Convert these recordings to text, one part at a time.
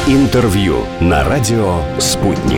Интервью на радио «Спутник».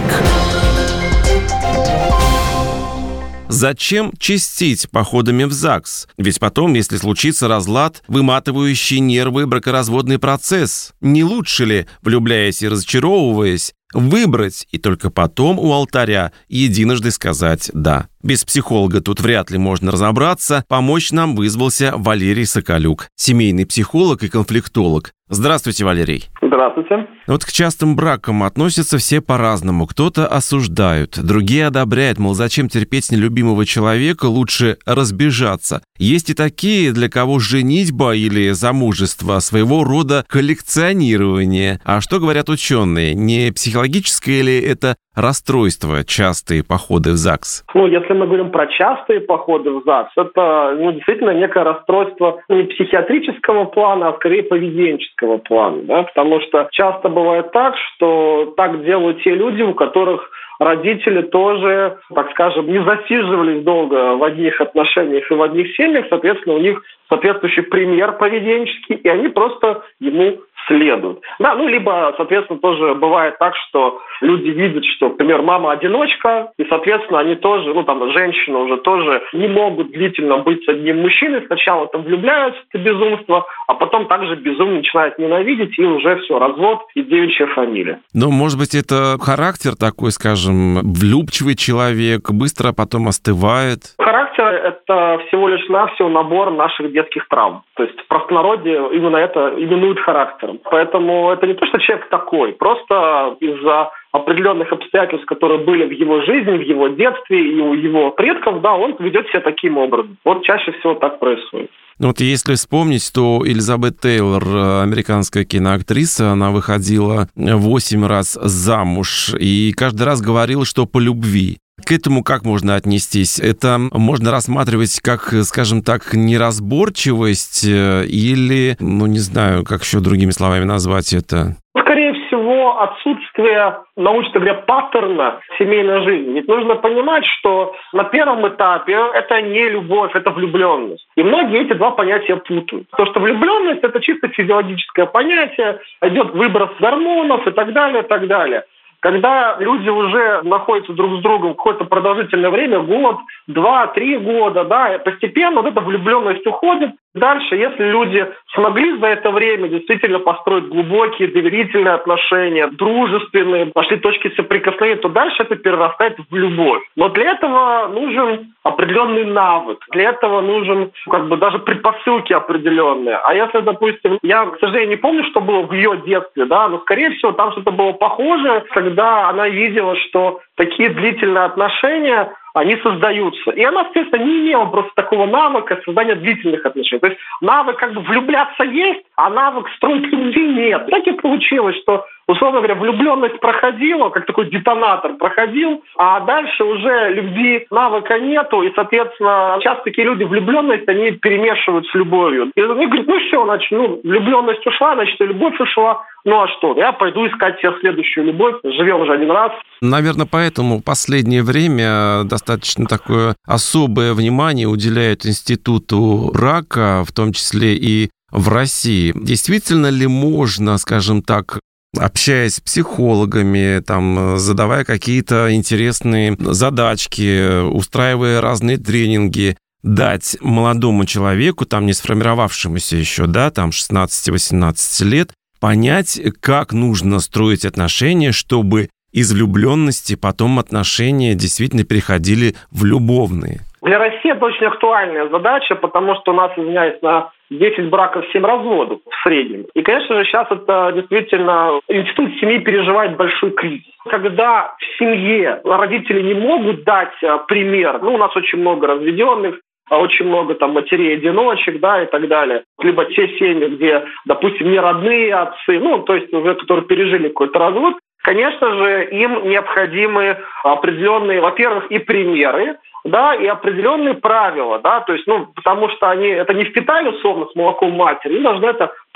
Зачем чистить походами в ЗАГС? Ведь потом, если случится разлад, выматывающий нервы бракоразводный процесс, не лучше ли, влюбляясь и разочаровываясь, выбрать и только потом у алтаря единожды сказать «да». Без психолога тут вряд ли можно разобраться. Помочь нам вызвался Валерий Соколюк, семейный психолог и конфликтолог. Здравствуйте, Валерий. Здравствуйте. Вот к частым бракам относятся все по-разному. Кто-то осуждают, другие одобряют, мол, зачем терпеть нелюбимого человека, лучше разбежаться. Есть и такие, для кого женитьба или замужество своего рода коллекционирование. А что говорят ученые? Не психологическое ли это расстройство, частые походы в ЗАГС? Если мы говорим про частые походы в ЗАГС, это действительно некое расстройство не психиатрического плана, а скорее поведенческого плана. Да? Потому что часто бывает так, что так делают те люди, у которых родители тоже, так скажем, не засиживались долго в одних отношениях и в одних семьях, соответственно, у них соответствующий пример поведенческий, и они просто ему следуют. Да, либо, соответственно, тоже бывает так, что люди видят, что, например, мама одиночка, и, соответственно, они тоже, женщины уже тоже не могут длительно быть с одним мужчиной. Сначала там влюбляются, это безумство, а потом также безумно начинают ненавидеть, и уже все, развод и девичья фамилия. Может быть, это характер такой, скажем, влюбчивый человек, быстро потом остывает? Характер – это всего лишь навсего набор наших детских травм. То есть в простонародье именно это именуют характером. Поэтому это не то, что человек такой, просто из-за определенных обстоятельств, которые были в его жизни, в его детстве и у его предков, он ведет себя таким образом. Чаще всего так происходит. Если вспомнить, то Элизабет Тейлор, американская киноактриса, она выходила 8 раз замуж и каждый раз говорила, что по любви. К этому как можно отнестись? Это можно рассматривать как, скажем так, неразборчивость или, не знаю, как еще другими словами назвать это? Скорее всего, отсутствие, научно говоря, паттерна семейной жизни. Ведь нужно понимать, что на первом этапе это не любовь, это влюбленность. И многие эти два понятия путают. Потому что влюбленность – это чисто физиологическое понятие, идет выброс гормонов и так далее, и так далее. Когда люди уже находятся друг с другом какое-то продолжительное время, год, 2-3 года, постепенно эта влюбленность уходит. Дальше, если люди смогли за это время действительно построить глубокие, доверительные отношения, дружественные, нашли точки соприкосновения, то дальше это перерастает в любовь. Но для этого нужен определенный навык, для этого нужен даже предпосылки определенные. А если, допустим, я, к сожалению, не помню, что было в ее детстве, но, скорее всего, там что-то было похожее, когда она видела, что такие длительные отношения, они создаются. И она, естественно, не имела просто такого навыка создания длительных отношений. То есть навык влюбляться есть, а навык строить любви нет. Так и получилось, что, условно говоря, влюбленность проходила, как такой детонатор проходил, а дальше уже любви навыка нету, и, соответственно, часто такие люди влюбленность, они перемешивают с любовью. И они говорят, все, значит, влюбленность ушла, значит, и любовь ушла. А что? Я пойду искать себе следующую любовь. Живем уже один раз. Наверное, поэтому в последнее время достаточно такое особое внимание уделяют институту рака, в том числе и в России. Действительно ли можно, скажем так, общаясь с психологами, задавая какие-то интересные задачки, устраивая разные тренинги, дать молодому человеку, не сформировавшемуся еще, 16-18 лет, понять, как нужно строить отношения, чтобы из влюбленности потом отношения действительно переходили в любовные? Для России это очень актуальная задача, потому что у нас, извиняюсь, на 10 браков 7 разводов в среднем. И, конечно же, сейчас это действительно институт семьи переживает большой кризис. Когда в семье родители не могут дать пример, у нас очень много разведенных, очень много матерей-одиночек, и так далее. Либо те семьи, где, допустим, не родные отцы, то есть уже которые пережили какой-то развод, конечно же, им необходимы определенные, во-первых, и примеры, и определенные правила, то есть, потому что они это не впитали, условно, с молоком матери, они должны это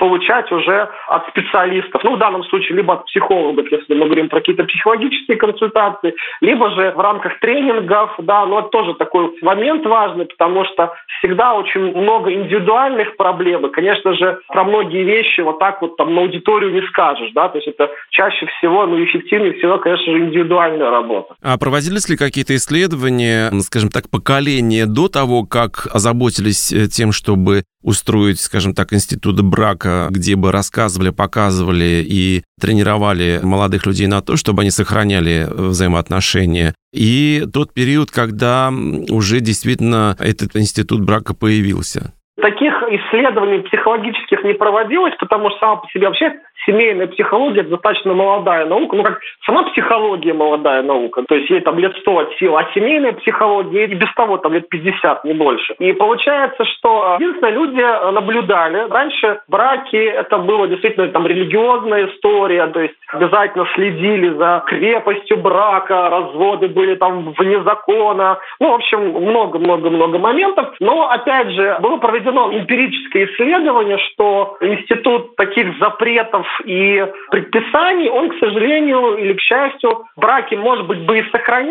получать уже от специалистов. В данном случае либо от психологов, если мы говорим про какие-то психологические консультации, либо же в рамках тренингов, но это тоже такой момент важный, потому что всегда очень много индивидуальных проблем, и, конечно же, про многие вещи вот так вот там на аудиторию не скажешь, то есть это чаще всего, эффективнее всего, конечно же, индивидуальная работа. А проводились ли какие-то исследования, скажем так, поколения до того, как озаботились тем, чтобы устроить, скажем так, институт брака, где бы рассказывали, показывали и тренировали молодых людей на то, чтобы они сохраняли взаимоотношения, и тот период, когда уже действительно этот институт брака появился? Таких исследований психологических не проводилось, потому что сама по себе вообще семейная психология – это достаточно молодая наука. Как сама психология молодая наука, то есть ей там лет 100 от силы, а семейная психология и без того там лет 50, не больше. И получается, что единственное, люди наблюдали. Раньше браки – это было действительно там религиозная история, то есть обязательно следили за крепостью брака, разводы были там вне закона. В общем, много-много-много моментов. Но, опять же, было проведено эмпирическое исследование, что институт таких запретов и предписаний, он, к сожалению или к счастью, браки, может быть, бы и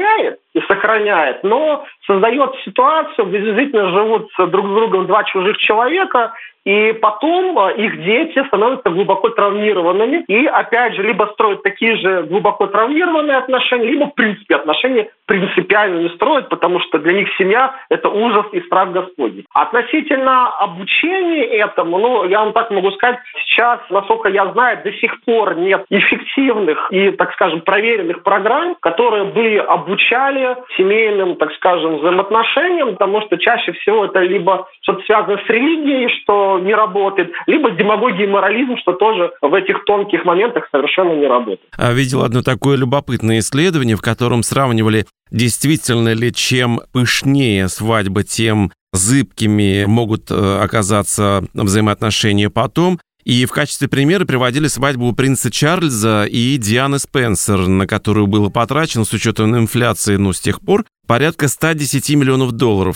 сохраняет, но создает ситуацию, где действительно живут друг с другом два чужих человека, и потом их дети становятся глубоко травмированными и, опять же, либо строят такие же глубоко травмированные отношения, либо, в принципе, отношения принципиально не строят, потому что для них семья – это ужас и страх Господень. Относительно обучения этому, я вам так могу сказать, сейчас, насколько я знаю, до сих пор нет эффективных и, так скажем, проверенных программ, которые бы обучали семейным, так скажем, взаимоотношениям, потому что чаще всего это либо что-то связано с религией, что не работает, либо демагогия и морализм, что тоже в этих тонких моментах совершенно не работает. Видел одно такое любопытное исследование, в котором сравнивали, действительно ли чем пышнее свадьба, тем зыбкими могут оказаться взаимоотношения потом. И в качестве примера приводили свадьбу принца Чарльза и Дианы Спенсер, на которую было потрачено, с учетом инфляции, с тех пор, порядка $110 миллионов.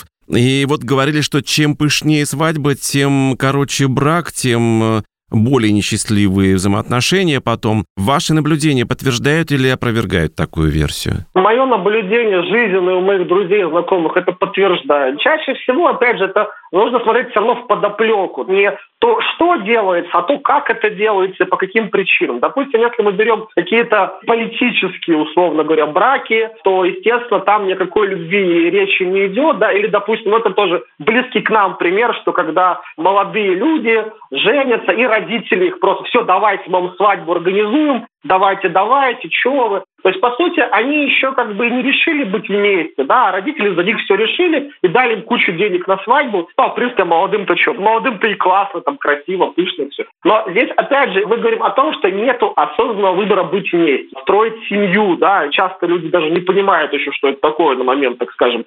И вот говорили, что чем пышнее свадьба, тем короче брак, тем более несчастливые взаимоотношения потом. Ваши наблюдения подтверждают или опровергают такую версию? Мое наблюдение жизненное у моих друзей и знакомых это подтверждает. Чаще всего, опять же, это нужно смотреть все равно в подоплеку. Не то, что делается, а то, как это делается и по каким причинам. Допустим, если мы берем какие-то политические, условно говоря, браки, то, естественно, там никакой любви и речи не идет. Или, допустим, это тоже близкий к нам пример, что когда молодые люди женятся, и родители их просто «все, давайте, мы вам свадьбу организуем, давайте, чего вы». То есть, по сути, они еще не решили быть вместе, а родители за них все решили и дали им кучу денег на свадьбу. В принципе, молодым-то что? Молодым-то и классно, красиво, пышно все. Но здесь, опять же, мы говорим о том, что нету осознанного выбора быть вместе, строить семью, Часто люди даже не понимают еще, что это такое на момент, так скажем,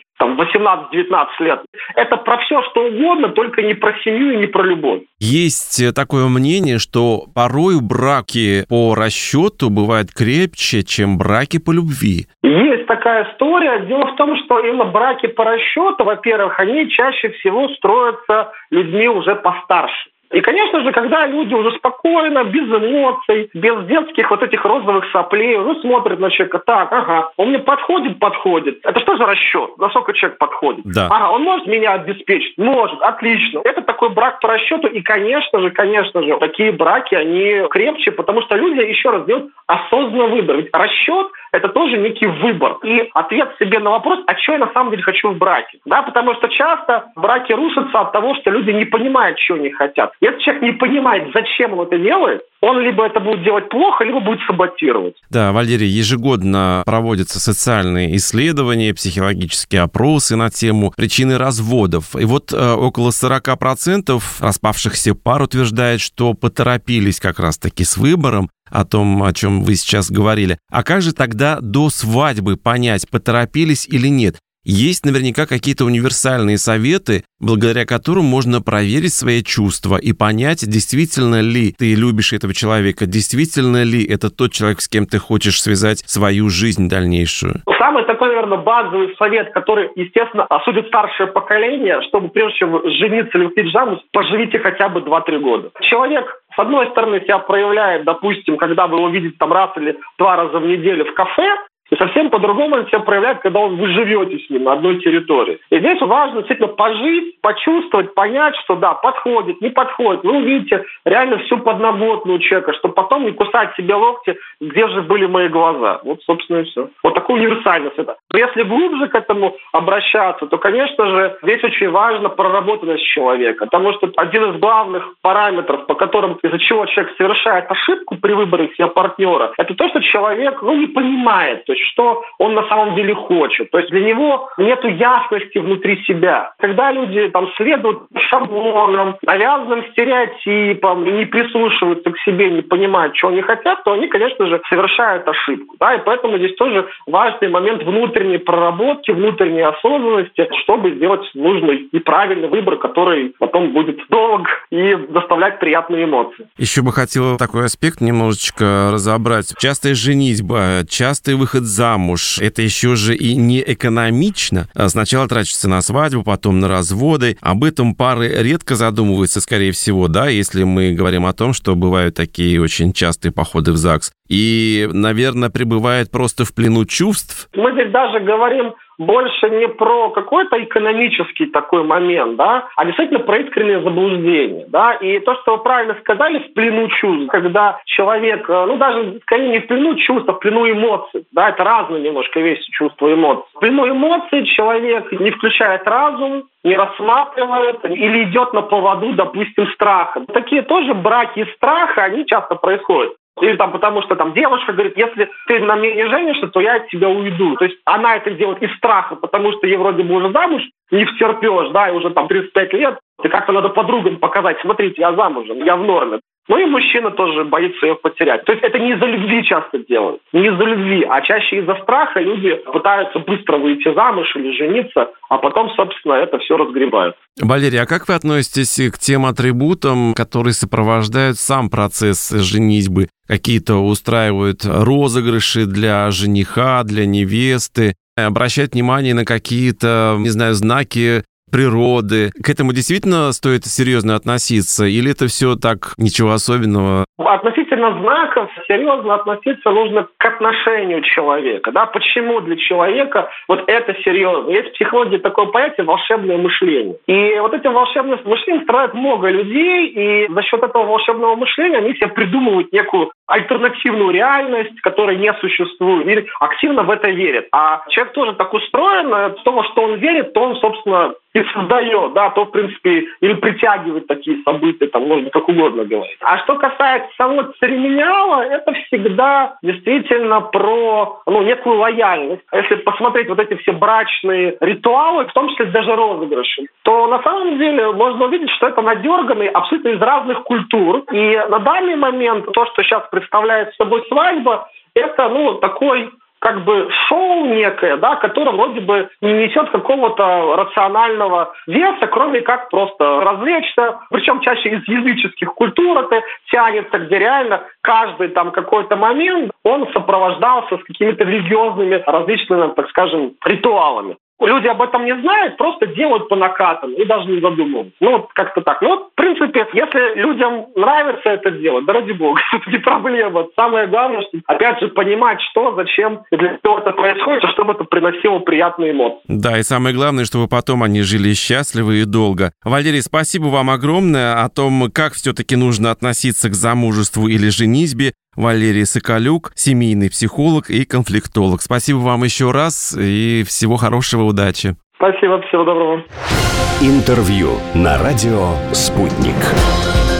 18-19 лет. Это про все, что угодно, только не про семью и не про любовь. Есть такое мнение, что порой браки по расчету бывают крепче, чем браки по любви. Есть такая история. Дело в том, что именно браки по расчету, во-первых, они чаще всего строятся людьми уже постарше. И, конечно же, когда люди уже спокойно, без эмоций, без детских этих розовых соплей, уже смотрят на человека, он мне подходит. Это что за расчет? Насколько человек подходит? Да. Он может меня обеспечить? Может, отлично. Это такой брак по расчету, и, конечно же, такие браки, они крепче, потому что люди, еще раз, делают осознанный выбор. Ведь расчет – это тоже некий выбор. И ответ себе на вопрос, а что я на самом деле хочу в браке? Потому что часто браки рушатся от того, что люди не понимают, чего они хотят. Если человек не понимает, зачем он это делает, он либо это будет делать плохо, либо будет саботировать. Да, Валерий, ежегодно проводятся социальные исследования, психологические опросы на тему причины разводов. И около 40% распавшихся пар утверждает, что поторопились как раз-таки с выбором, о том, о чем вы сейчас говорили. А как же тогда до свадьбы понять, поторопились или нет? есть наверняка какие-то универсальные советы, благодаря которым можно проверить свои чувства и понять, действительно ли ты любишь этого человека, действительно ли это тот человек, с кем ты хочешь связать свою жизнь дальнейшую. Самый такой, наверное, базовый совет, который, естественно, осудит старшее поколение, чтобы прежде чем жениться или выходить замуж, поживите хотя бы 2-3 года. Человек, с одной стороны, себя проявляет, допустим, когда вы его видите там раз или 2 раза в неделю в кафе, и совсем по-другому он себя проявляет, когда вы живете с ним на одной территории. И здесь важно действительно пожить, почувствовать, понять, что да, подходит, не подходит. Вы увидите реально всю подноготную человека, чтобы потом не кусать себе локти, где же были мои глаза. Вот, собственно, и все. Вот такой универсальность это. Но если глубже к этому обращаться, то, конечно же, здесь очень важна проработанность человека. Потому что один из главных параметров, по которым, из-за чего человек совершает ошибку при выборе себе партнера, это то, что человек не понимает, то есть что он на самом деле хочет. То есть для него нет ясности внутри себя. Когда люди там следуют шаблонам, навязанным стереотипам, не прислушиваются к себе, не понимают, что они хотят, то они, конечно же, совершают ошибку. Да? И поэтому здесь тоже важный момент внутренней проработки, внутренней осознанности, чтобы сделать нужный и правильный выбор, который потом будет долг и доставлять приятные эмоции. Еще бы хотел такой аспект немножечко разобрать. Частая женитьба, частый выход замуж, это еще же и не экономично. Сначала тратится на свадьбу, потом на разводы. Об этом пары редко задумываются, скорее всего, да, если мы говорим о том, что бывают такие очень частые походы в ЗАГС. И, наверное, пребывает просто в плену чувств. Мы здесь даже говорим больше не про какой-то экономический такой момент, да, а действительно про искреннее заблуждение, да, и то, что вы правильно сказали, в плену чувств, когда человек, даже скорее не в плену чувств, а в плену эмоций, да, это разные немножко вещи, чувства и эмоции. В плену эмоций человек не включает разум, не рассматривает или идет на поводу, допустим, страха. Такие тоже браки из страха, они часто происходят. Или там потому что там девушка говорит, если ты на мне не женишься, то я от тебя уйду. То есть она это делает из страха, потому что ей вроде бы уже замуж не втерпешь, да, и уже там 35 лет. И как-то надо подругам показать, смотрите, я замужем, я в норме. И мужчина тоже боится ее потерять. То есть это не из-за любви часто делают. Не из-за любви, а чаще из-за страха люди пытаются быстро выйти замуж или жениться, а потом, собственно, это все разгребают. Валерий, а как вы относитесь к тем атрибутам, которые сопровождают сам процесс женитьбы? Какие-то устраивают розыгрыши для жениха, для невесты, обращают внимание на какие-то, не знаю, знаки природы. К этому действительно стоит серьезно относиться? Или это все так, ничего особенного? Относительно знаков серьезно относиться нужно к отношению человека. Да? Почему для человека вот это серьезно? Есть в психологии такое понятие волшебное мышление. И вот этим волшебным мышлением страдает много людей, и за счет этого волшебного мышления они себе придумывают некую альтернативную реальность, которая не существует, или активно в это верят. А человек тоже так устроен, то, во что он верит, то он, собственно, и создает, да, то, в принципе, или притягивает такие события, там, можно как угодно говорить. А что касается самого церемониала, это всегда действительно про, некую лояльность. Если посмотреть вот эти все брачные ритуалы, в том числе даже розыгрыши, то на самом деле можно увидеть, что это надерганные абсолютно из разных культур. И на данный момент то, что сейчас представляет собой свадьба, это, такой как бы шоу некое, да, которое вроде бы не несет какого-то рационального веса, кроме как просто развлечься. Причем чаще из языческих культур это тянется, где реально каждый там какой-то момент он сопровождался с какими-то религиозными различными, так скажем, ритуалами. Люди об этом не знают, просто делают по накатам и даже не задумываются. Как-то так. В принципе, если людям нравится это делать, да ради бога, это не проблема. Самое главное, что, опять же, понимать, что, зачем и для чего это происходит, чтобы это приносило приятные эмоции. Да, и самое главное, чтобы потом они жили счастливо и долго. Валерий, спасибо вам огромное о том, как все-таки нужно относиться к замужеству или женитьбе. Валерий Соколюк, семейный психолог и конфликтолог. Спасибо вам еще раз и всего хорошего, удачи. Спасибо, всего доброго. Интервью на радио «Спутник».